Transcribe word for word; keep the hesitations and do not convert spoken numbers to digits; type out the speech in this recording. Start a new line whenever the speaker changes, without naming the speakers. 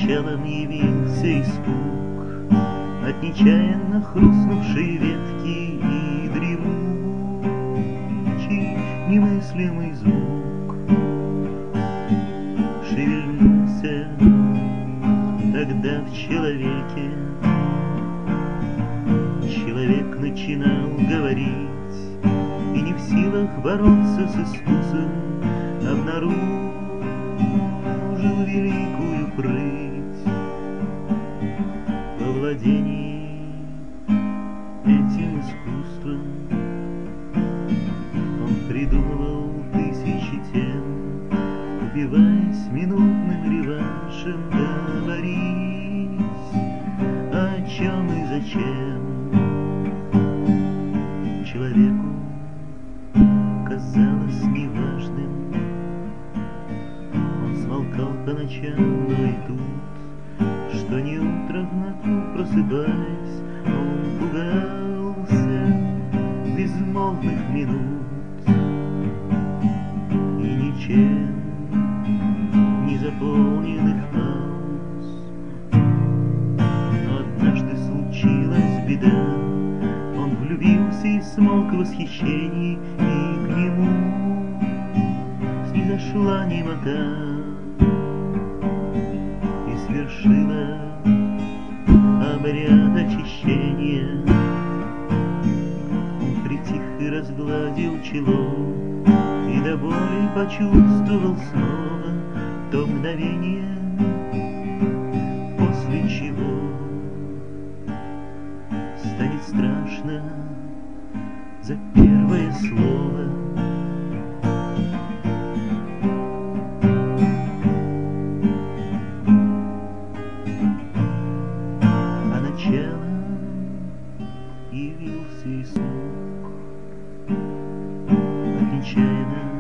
началом явился испуг от нечаянно хрустнувшей ветки и дремучий немыслимый звук шевельнулся тогда в человеке. Человек начинал говорить и не в силах бороться с искусом обнаружил великую прыть во владении этим искусством. Он придумывал тысячи тем, убиваясь минутным реваншем, говорить о чем и зачем. Человеку казалось неважным, он смолкал по ночам, но и тут, что не утро в ноту просыпаясь, он пугался безмолвных минут и ничем не заполненных пауз. Но однажды случилась беда, он влюбился и смолк в восхищении, и к нему снизошла немота и свершила обряд очищения. Он притих и разгладил чело, и до боли почувствовал снова то мгновение, после чего станет страшно за первое слово. А началом явился и смог от нечаянно